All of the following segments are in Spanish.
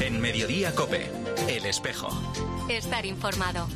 En Mediodía COPE, El Espejo. Estar informado.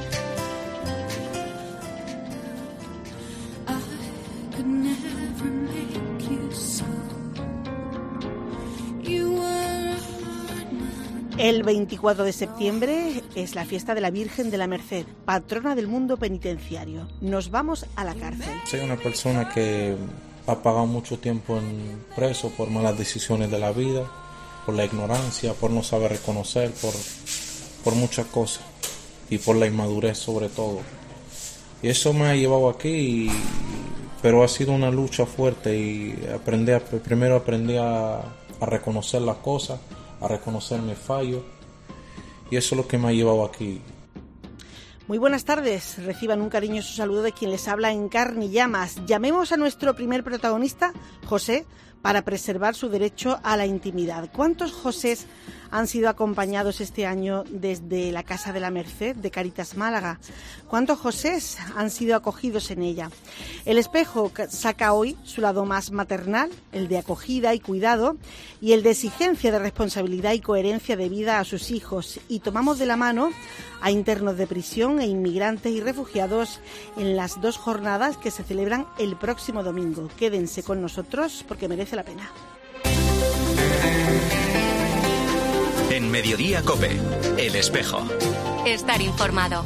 El 24 de septiembre es la fiesta de la Virgen de la Merced, patrona del mundo penitenciario. Nos vamos a la cárcel. Soy una persona que ha pagado mucho tiempo en preso por malas decisiones de la vida, por la ignorancia, por no saber reconocer, por muchas cosas y por la inmadurez sobre todo. Y eso me ha llevado aquí, pero ha sido una lucha fuerte y primero aprendí a reconocer las cosas, a reconocer mis fallos, y eso es lo que me ha llevado aquí. Muy buenas tardes, reciban un cariñoso saludo de quien les habla en carne y llamas. Llamemos a nuestro primer protagonista, José, para preservar su derecho a la intimidad. ¿Cuántos Josés han sido acompañados este año desde la Casa de la Merced de Cáritas Málaga? ¿Cuántos Josés han sido acogidos en ella? El Espejo saca hoy su lado más maternal, el de acogida y cuidado, y el de exigencia de responsabilidad y coherencia de vida a sus hijos. Y tomamos de la mano a internos de prisión e inmigrantes y refugiados en las 2 jornadas que se celebran el próximo domingo. Quédense con nosotros porque merece la pena. En Mediodía COPE, El Espejo. Estar informado.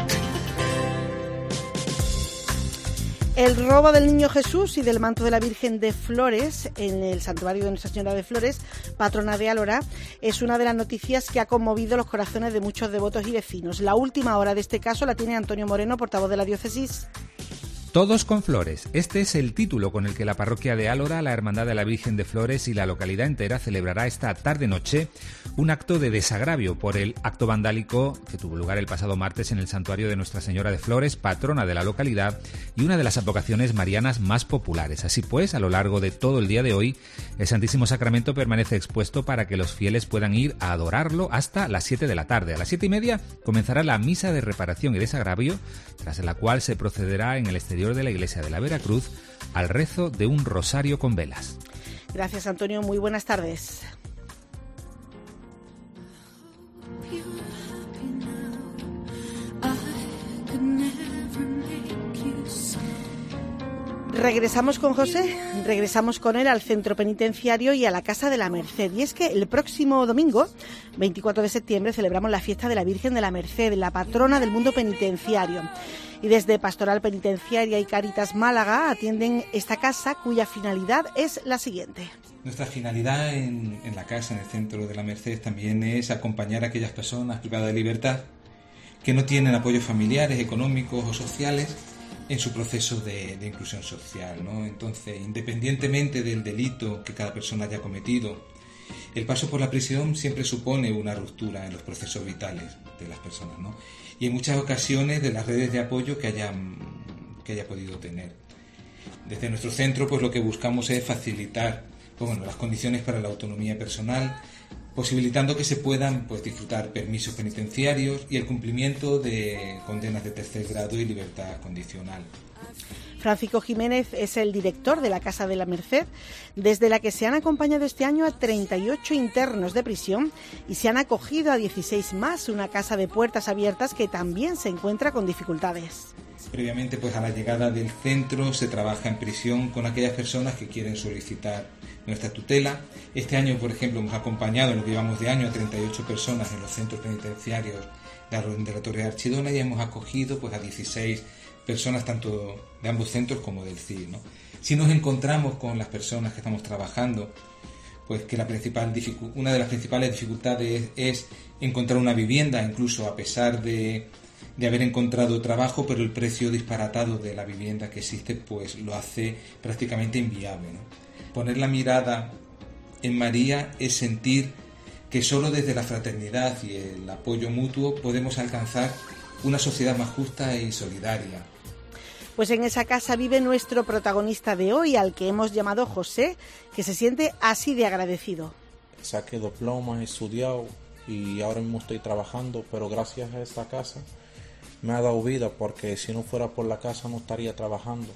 El robo del Niño Jesús y del manto de la Virgen de Flores en el santuario de Nuestra Señora de Flores, patrona de Álora, es una de las noticias que ha conmovido los corazones de muchos devotos y vecinos. La última hora de este caso la tiene Antonio Moreno, portavoz de la diócesis. Todos con flores. Este es el título con el que la parroquia de Álora, la Hermandad de la Virgen de Flores y la localidad entera celebrará esta tarde-noche un acto de desagravio por el acto vandálico que tuvo lugar el pasado martes en el santuario de Nuestra Señora de Flores, patrona de la localidad y una de las advocaciones marianas más populares. Así pues, a lo largo de todo el día de hoy, el Santísimo Sacramento permanece expuesto para que los fieles puedan ir a adorarlo hasta las 7 de la tarde. A las 7:30 comenzará la misa de reparación y desagravio, tras la cual se procederá en el exterior de la iglesia de la Veracruz al rezo de un rosario con velas. Gracias, Antonio. Muy buenas tardes. Regresamos con José, regresamos con él al centro penitenciario y a la Casa de la Merced. Y es que el próximo domingo, 24 de septiembre, celebramos la fiesta de la Virgen de la Merced, la patrona del mundo penitenciario. Y desde Pastoral Penitenciaria y Cáritas Málaga atienden esta casa, cuya finalidad es la siguiente. Nuestra finalidad en la casa, en el centro de la Merced, también es acompañar a aquellas personas privadas de libertad que no tienen apoyos familiares, económicos o sociales en su proceso de inclusión social, ¿no? Entonces, independientemente del delito que cada persona haya cometido, el paso por la prisión siempre supone una ruptura en los procesos vitales de las personas, ¿no? Y en muchas ocasiones de las redes de apoyo que haya podido tener. Desde nuestro centro, pues lo que buscamos es facilitar las condiciones para la autonomía personal, posibilitando que se puedan disfrutar permisos penitenciarios y el cumplimiento de condenas de tercer grado y libertad condicional. Francisco Jiménez es el director de la Casa de la Merced, desde la que se han acompañado este año a 38 internos de prisión y se han acogido a 16 más, una casa de puertas abiertas que también se encuentra con dificultades. Previamente, a la llegada del centro se trabaja en prisión con aquellas personas que quieren solicitar nuestra tutela. Este año, por ejemplo, hemos acompañado en lo que llevamos de año a 38 personas en los centros penitenciarios de la Orden de la Torre de Archidona y hemos acogido a 16 personas tanto de ambos centros como del CIE, ¿no? Si nos encontramos con las personas que estamos trabajando, que una de las principales dificultades es encontrar una vivienda, incluso a pesar de haber encontrado trabajo, pero el precio disparatado de la vivienda que existe lo hace prácticamente inviable, ¿no? Poner la mirada en María es sentir que solo desde la fraternidad y el apoyo mutuo podemos alcanzar una sociedad más justa y solidaria. Pues en esa casa vive nuestro protagonista de hoy, al que hemos llamado José, que se siente así de agradecido. Saqué diplomas, he estudiado y ahora mismo estoy trabajando, pero gracias a esta casa me ha dado vida, porque si no fuera por la casa no estaría trabajando,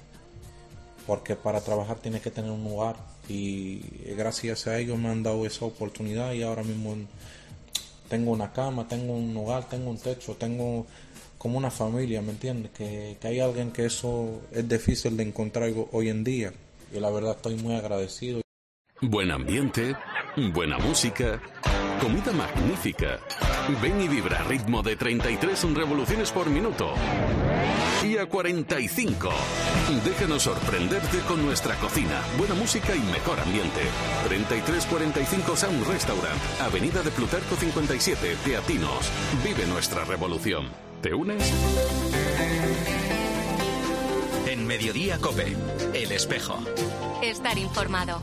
porque para trabajar tienes que tener un lugar y gracias a ellos me han dado esa oportunidad y ahora mismo tengo una cama, tengo un hogar, tengo un techo, tengo como una familia, ¿me entiendes? Que hay alguien que eso es difícil de encontrar hoy en día. Y la verdad estoy muy agradecido. Buen ambiente, buena música, comida magnífica. Ven y vibra a ritmo de 33 revoluciones por minuto. Y a 45. Déjanos sorprenderte con nuestra cocina, buena música y mejor ambiente. 3345 Sound Restaurant, Avenida de Plutarco 57, Teatinos. Vive nuestra revolución. ¿Te unes? En Mediodía COPE, El Espejo. Estar informado.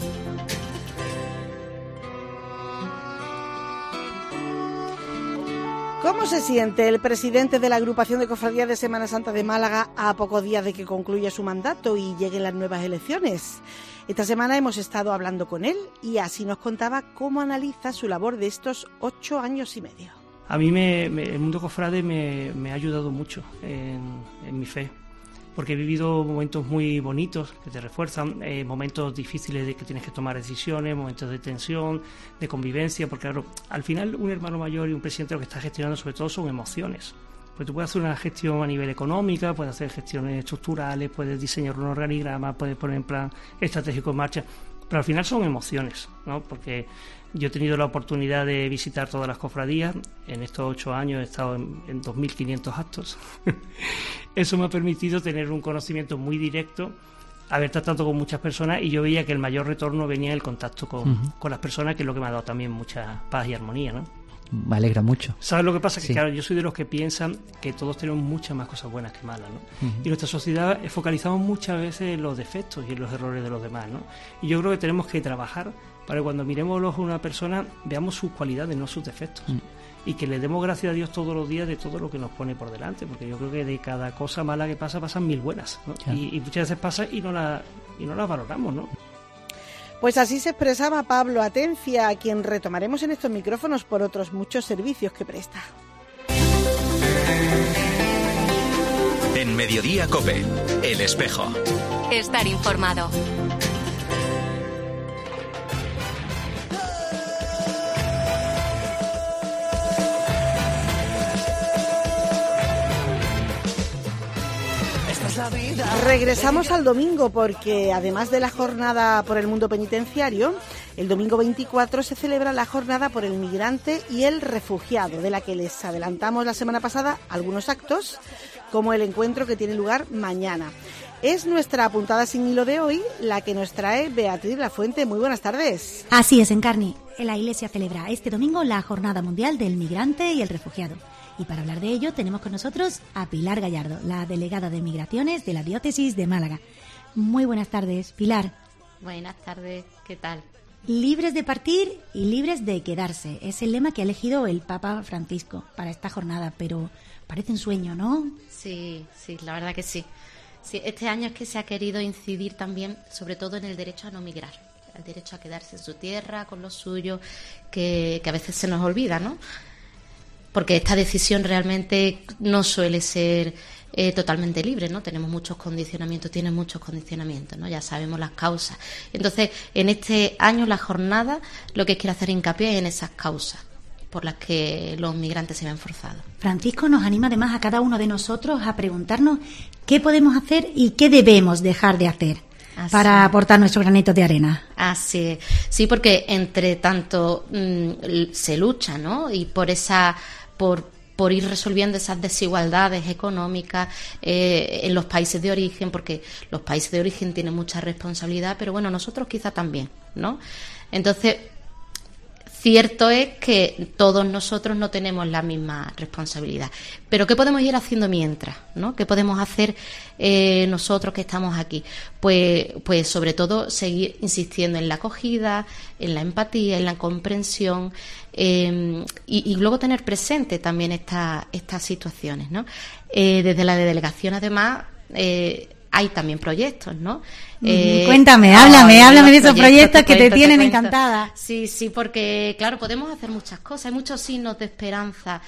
¿Cómo se siente el presidente de la Agrupación de Cofradías de Semana Santa de Málaga a pocos días de que concluya su mandato y lleguen las nuevas elecciones? Esta semana hemos estado hablando con él y así nos contaba cómo analiza su labor de estos 8 años y medio. A mí el mundo cofrade me ha ayudado mucho en mi fe, porque he vivido momentos muy bonitos que te refuerzan, momentos difíciles de que tienes que tomar decisiones, momentos de tensión, de convivencia, porque claro, al final un hermano mayor y un presidente lo que está gestionando sobre todo son emociones. Pues tú puedes hacer una gestión a nivel económica, puedes hacer gestiones estructurales, puedes diseñar un organigrama, puedes poner en plan estratégico en marcha, pero al final son emociones, ¿no? Porque yo he tenido la oportunidad de visitar todas las cofradías. En estos 8 años he estado en 2.500 actos. Eso me ha permitido tener un conocimiento muy directo, haber tratado con muchas personas, y yo veía que el mayor retorno venía en el contacto con las personas, que es lo que me ha dado también mucha paz y armonía, ¿no? Me alegra mucho. ¿Sabes lo que pasa? Que sí. claro, yo soy de los que piensan que todos tenemos muchas más cosas buenas que malas, ¿no? Y nuestra sociedad focalizamos muchas veces en los defectos y en los errores de los demás, ¿no? Y yo creo que tenemos que trabajar para que cuando miremos a una persona veamos sus cualidades, no sus defectos. Y que le demos gracias a Dios todos los días de todo lo que nos pone por delante, porque yo creo que de cada cosa mala que pasa, pasan 1000 buenas, ¿no? Claro. Y muchas veces pasa y no las valoramos, ¿no? Pues así se expresaba Pablo Atencia, a quien retomaremos en estos micrófonos por otros muchos servicios que presta. En Mediodía COPE, El Espejo. Estar informado. Regresamos al domingo porque además de la jornada por el mundo penitenciario, el domingo 24 se celebra la jornada por el migrante y el refugiado, de la que les adelantamos la semana pasada algunos actos, como el encuentro que tiene lugar mañana. Es nuestra apuntada sin hilo de hoy, la que nos trae Beatriz Lafuente. Muy buenas tardes. Así es, Encarni. La Iglesia celebra este domingo la Jornada Mundial del Migrante y el Refugiado. Y para hablar de ello tenemos con nosotros a Pilar Gallardo, la delegada de Migraciones de la Diócesis de Málaga. Muy buenas tardes, Pilar. Buenas tardes, ¿qué tal? Libres de partir y libres de quedarse. Es el lema que ha elegido el Papa Francisco para esta jornada, pero parece un sueño, ¿no? Sí, la verdad que sí. Sí, este año es que se ha querido incidir también, sobre todo en el derecho a no migrar, el derecho a quedarse en su tierra, con lo suyo, que a veces se nos olvida, ¿no? Porque esta decisión realmente no suele ser totalmente libre, ¿no? Tenemos muchos condicionamientos, tiene muchos condicionamientos, ¿no? Ya sabemos las causas. Entonces, en este año la jornada lo que quiere hacer hincapié es en esas causas por las que los migrantes se ven forzados. Francisco nos anima además a cada uno de nosotros a preguntarnos qué podemos hacer y qué debemos dejar de hacer para aportar nuestro granito de arena. Así es. Sí, porque entre tanto se lucha, ¿no? Y por ir resolviendo esas desigualdades económicas en los países de origen, porque los países de origen tienen mucha responsabilidad, pero bueno, nosotros quizá también, ¿no? Entonces, cierto es que todos nosotros no tenemos la misma responsabilidad. Pero ¿qué podemos ir haciendo mientras, ¿no? ¿Qué podemos hacer nosotros que estamos aquí? Pues sobre todo seguir insistiendo en la acogida, en la empatía, en la comprensión y luego tener presente también estas situaciones, ¿no? Desde la delegación, además, hay también proyectos, ¿no? Cuéntame, háblame de esos proyectos que te tienen encantada. Sí, porque claro, podemos hacer muchas cosas, hay muchos signos de esperanza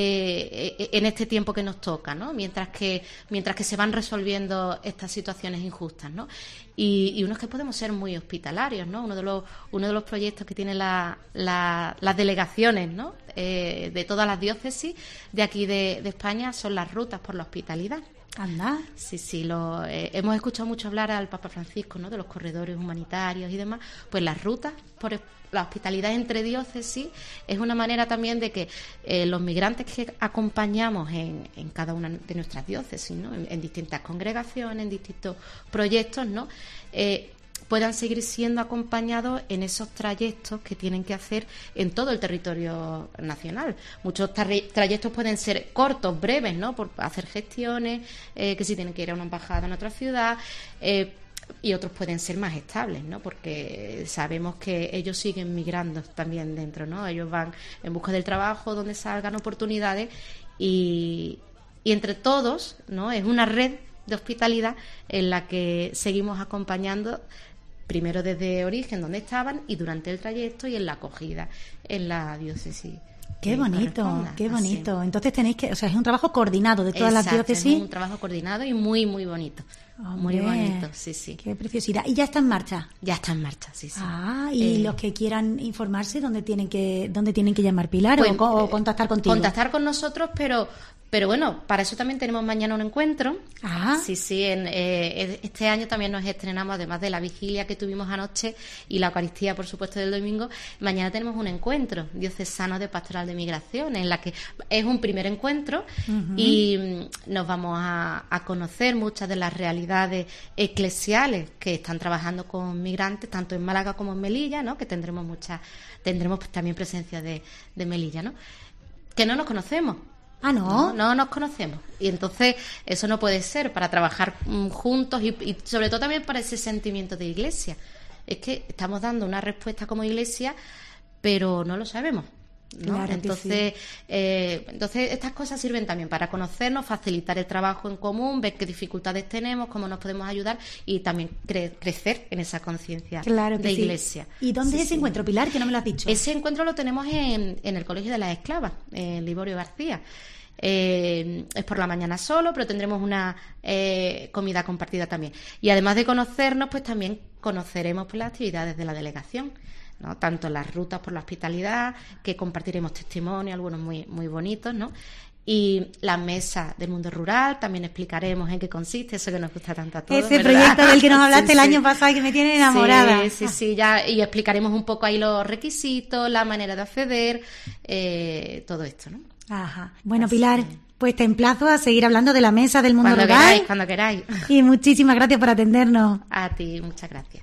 en este tiempo que nos toca, ¿no? Mientras que se van resolviendo estas situaciones injustas, ¿no? Y uno es que podemos ser muy hospitalarios, ¿no? Uno de los proyectos que tienen las delegaciones, ¿no? De todas las diócesis de aquí de España son las rutas por la hospitalidad. Anda. Sí, hemos escuchado mucho hablar al Papa Francisco, ¿no? De los corredores humanitarios y demás. Pues las rutas por la hospitalidad entre diócesis es una manera también de que los migrantes que acompañamos en cada una de nuestras diócesis, ¿no? En distintas congregaciones, en distintos proyectos, ¿no? Puedan seguir siendo acompañados en esos trayectos que tienen que hacer en todo el territorio nacional. Muchos trayectos pueden ser cortos, breves, ¿no? Por hacer gestiones, que si tienen que ir a una embajada en otra ciudad, y otros pueden ser más estables, ¿no? Porque sabemos que ellos siguen migrando también dentro, ¿no? Ellos van en busca del trabajo, donde salgan oportunidades, y entre todos, ¿no? Es una red de hospitalidad en la que seguimos acompañando, primero desde origen, donde estaban, y durante el trayecto y en la acogida en la diócesis. Qué bonito, qué bonito. Así. Entonces tenéis que, o sea, es un trabajo coordinado de todas las diócesis. Es un trabajo coordinado y muy, muy bonito. Hombre, muy bonito, sí. Qué preciosidad. ¿Y ya está en marcha? Ya está en marcha, sí. Ah, y los que quieran informarse, ¿dónde tienen que llamar, Pilar? Pues, o contactar contigo. Contactar con nosotros, pero bueno, para eso también tenemos mañana un encuentro. Ah. Sí, este año también nos estrenamos, además de la vigilia que tuvimos anoche y la Eucaristía, por supuesto, del domingo. Mañana tenemos un encuentro diocesano de Pastoral de Migración, en la que es un primer encuentro y nos vamos a conocer muchas de las realidades eclesiales que están trabajando con migrantes, tanto en Málaga como en Melilla, ¿no? Que tendremos también presencia de Melilla, ¿no? Que no nos conocemos. Ah, ¿no? No nos conocemos. Y entonces eso no puede ser para trabajar juntos y sobre todo también para ese sentimiento de iglesia. Es que estamos dando una respuesta como iglesia, pero no lo sabemos, ¿no? Claro, entonces estas cosas sirven también para conocernos, facilitar el trabajo en común, ver qué dificultades tenemos, cómo nos podemos ayudar y también crecer en esa conciencia de iglesia. ¿Y dónde es ese encuentro, Pilar, que no me lo has dicho? Ese encuentro lo tenemos en el Colegio de las Esclavas, en Liborio García. Es por la mañana solo, pero tendremos una comida compartida también. Y además de conocernos, pues también conoceremos pues las actividades de la delegación, ¿no? Tanto las rutas por la hospitalidad, que compartiremos testimonios, algunos muy, muy bonitos, ¿no? Y la mesa del mundo rural, también explicaremos en qué consiste, eso que nos gusta tanto a todos. Ese proyecto del que nos hablaste el año pasado y que me tiene enamorada. Sí, ya, y explicaremos un poco ahí los requisitos, la manera de acceder, todo esto, ¿no? Ajá. Bueno, Pilar, pues te emplazo a seguir hablando de la mesa del mundo rural. Cuando queráis. Y muchísimas gracias por atendernos. A ti, muchas gracias.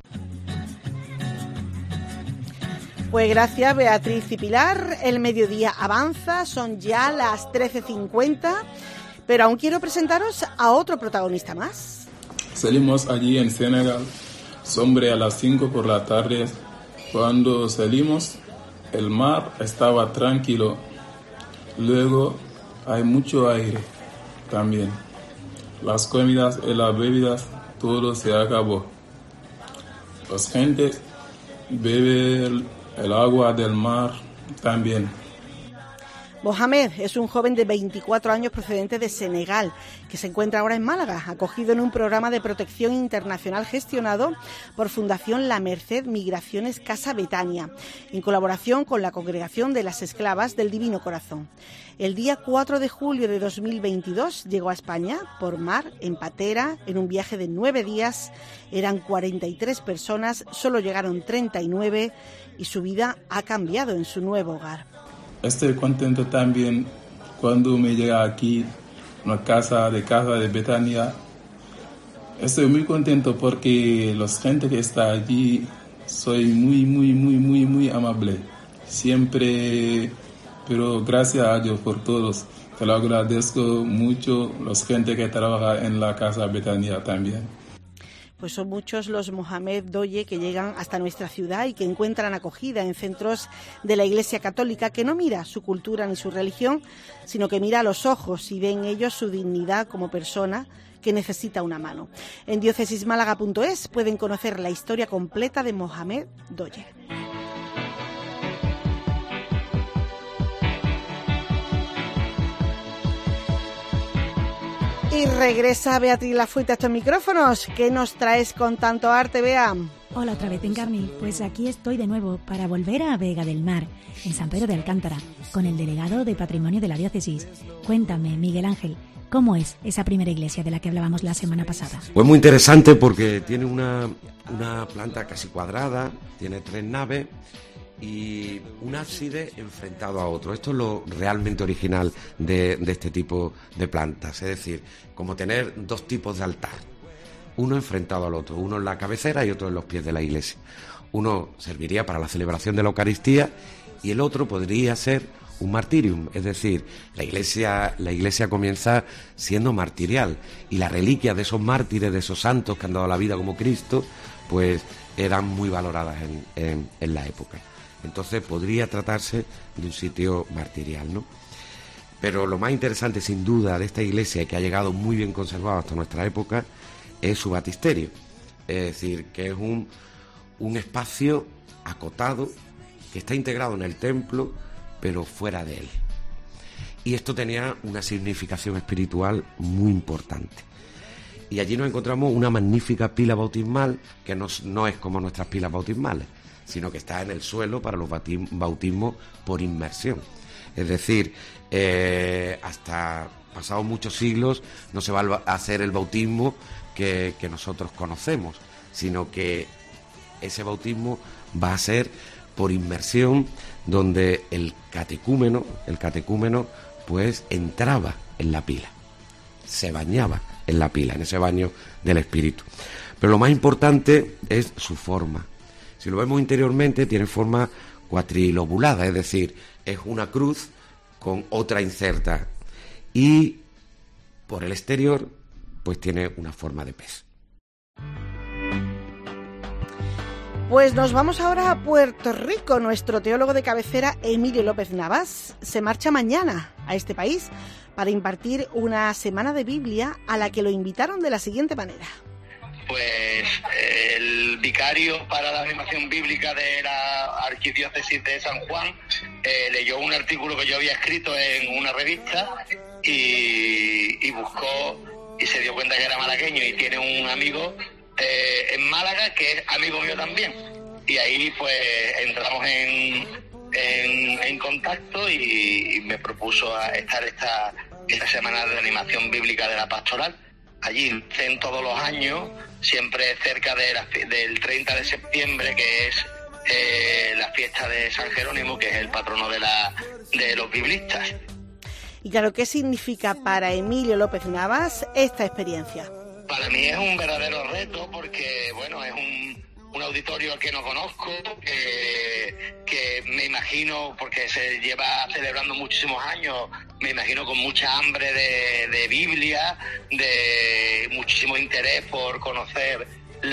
Pues gracias, Beatriz y Pilar. El mediodía avanza, son ya las 13:50, pero aún quiero presentaros a otro protagonista más. Salimos allí en Senegal, sobre a las 5 por la tarde. Cuando salimos, el mar estaba tranquilo. Luego hay mucho aire también. Las comidas y las bebidas, todo se acabó. Las gentes beben el agua del mar también. Mohamed es un joven de 24 años procedente de Senegal, que se encuentra ahora en Málaga, acogido en un programa de protección internacional gestionado por Fundación La Merced Migraciones Casa Betania, en colaboración con la Congregación de las Esclavas del Divino Corazón. El día 4 de julio de 2022 llegó a España por mar, en patera, en un viaje de 9 días. Eran 43 personas, solo llegaron 39 y su vida ha cambiado en su nuevo hogar. Estoy contento también cuando me llega aquí una casa de Betania. Estoy muy contento porque la gente que está allí soy muy amable. Siempre, pero gracias a Dios por todos. Te lo agradezco mucho, la gente que trabaja en la casa Betania también. Pues son muchos los Mohamed Doye que llegan hasta nuestra ciudad y que encuentran acogida en centros de la Iglesia Católica, que no mira su cultura ni su religión, sino que mira a los ojos y ve en ellos su dignidad como persona, que necesita una mano. En diocesismálaga.es pueden conocer la historia completa de Mohamed Doye. Y regresa Beatriz Lafuente a estos micrófonos. ¿Qué nos traes con tanto arte, Bea? Hola otra vez, Encarni. Pues aquí estoy de nuevo para volver a Vega del Mar, en San Pedro de Alcántara, con el delegado de Patrimonio de la Diócesis. Cuéntame, Miguel Ángel, ¿cómo es esa primera iglesia de la que hablábamos la semana pasada? Pues muy interesante porque tiene una planta casi cuadrada, tiene 3 naves y un ábside enfrentado a otro. Esto es lo realmente original de este tipo de plantas, es decir, como tener 2 tipos de altar, uno enfrentado al otro, uno en la cabecera y otro en los pies de la iglesia. Uno serviría para la celebración de la Eucaristía y el otro podría ser un martirium, es decir, la iglesia comienza siendo martirial y las reliquias de esos mártires, de esos santos que han dado la vida como Cristo, pues eran muy valoradas en la época. Entonces podría tratarse de un sitio martirial, ¿no? Pero lo más interesante, sin duda, de esta iglesia, que ha llegado muy bien conservada hasta nuestra época, es su baptisterio. Es decir, que es un espacio acotado que está integrado en el templo, pero fuera de él. Y esto tenía una significación espiritual muy importante. Y allí nos encontramos una magnífica pila bautismal, que no es como nuestras pilas bautismales, sino que está en el suelo para los bautismos por inmersión. Es decir, hasta pasados muchos siglos no se va a hacer el bautismo que nosotros conocemos, sino que ese bautismo va a ser por inmersión, donde el catecúmeno pues entraba en la pila, se bañaba en la pila, en ese baño del Espíritu. Pero lo más importante es su forma. Si lo vemos interiormente, tiene forma cuatrilobulada, es decir, es una cruz con otra inserta. Y por el exterior, pues tiene una forma de pez. Pues nos vamos ahora a Puerto Rico. Nuestro teólogo de cabecera, Emilio López Navas, se marcha mañana a este país para impartir una semana de Biblia a la que lo invitaron de la siguiente manera. Pues el vicario para la animación bíblica de la Arquidiócesis de San Juan leyó un artículo que yo había escrito en una revista y buscó y se dio cuenta que era malagueño y tiene un amigo en Málaga que es amigo mío también. Y ahí pues entramos en contacto y me propuso estar esta semana de animación bíblica de la pastoral. Allí en todos los años, siempre cerca del 30 de septiembre, que es la fiesta de San Jerónimo, que es el patrono de los biblistas. Y claro, ¿qué significa para Emilio López Navas esta experiencia? Para mí es un verdadero reto porque, bueno, es un auditorio que no conozco, que me imagino, porque se lleva celebrando muchísimos años, me imagino con mucha hambre de Biblia, de muchísimo interés por conocer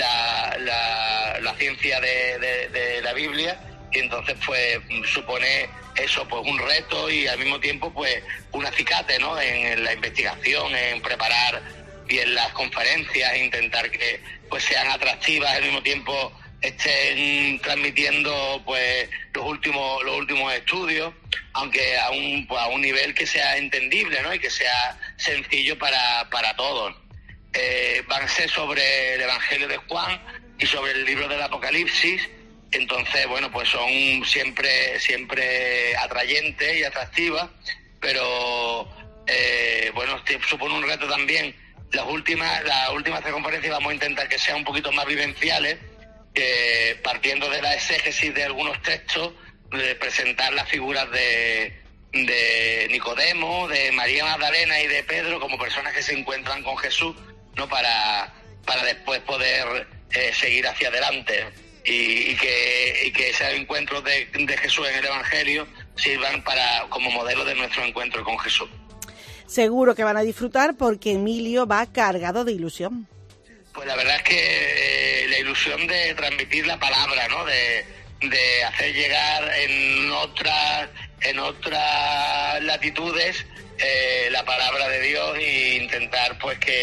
la ciencia de la Biblia, y entonces pues supone eso, pues un reto y al mismo tiempo pues un acicate, ¿no?, en la investigación, en preparar bien las conferencias, intentar que pues sean atractivas, al mismo tiempo estén transmitiendo pues los últimos estudios, aunque a un nivel que sea entendible, ¿no?, y que sea sencillo para todos. Van a ser sobre el Evangelio de Juan y sobre el libro del Apocalipsis. Entonces, bueno, pues son siempre atrayentes y atractivas, pero bueno, supone un reto también. Las últimas 3 conferencias vamos a intentar que sean un poquito más vivenciales, partiendo de la exégesis de algunos textos, de presentar las figuras de Nicodemo, de María Magdalena y de Pedro como personas que se encuentran con Jesús, ¿no?, para después poder seguir hacia adelante y que esos encuentros de Jesús en el Evangelio sirvan como modelo de nuestro encuentro con Jesús. Seguro que van a disfrutar porque Emilio va cargado de ilusión. Pues la verdad es que la ilusión de transmitir la palabra, ¿no?, de hacer llegar en otras latitudes la palabra de Dios e intentar pues que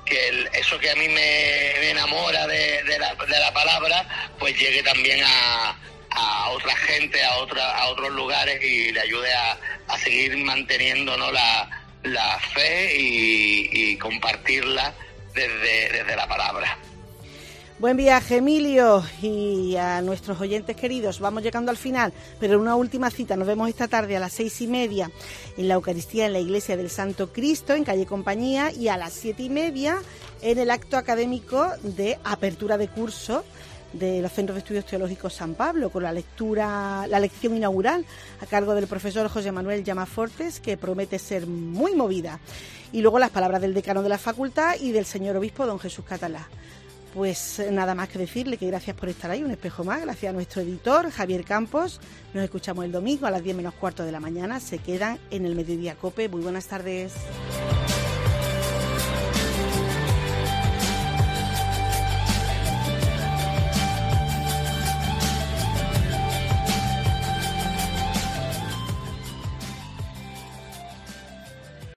eso que a mí me enamora de la palabra, pues llegue también a otra gente, a otros lugares y le ayude a seguir manteniendo, ¿no?, la fe y compartirla desde la palabra. Buen viaje, Emilio, y a nuestros oyentes queridos. Vamos llegando al final, pero una última cita. Nos vemos esta tarde a las 6:30 en la Eucaristía en la Iglesia del Santo Cristo, en calle Compañía, y a las 7:30 en el acto académico de apertura de curso de los Centros de Estudios Teológicos San Pablo, con la lección inaugural a cargo del profesor José Manuel Llamafortes, que promete ser muy movida. Y luego las palabras del decano de la facultad y del señor obispo don Jesús Catalá. Pues nada más que decirle que gracias por estar ahí, un espejo más, gracias a nuestro editor Javier Campos. Nos escuchamos el domingo a las 10 menos cuarto de la mañana. Se quedan en el Mediodía Cope. Muy buenas tardes.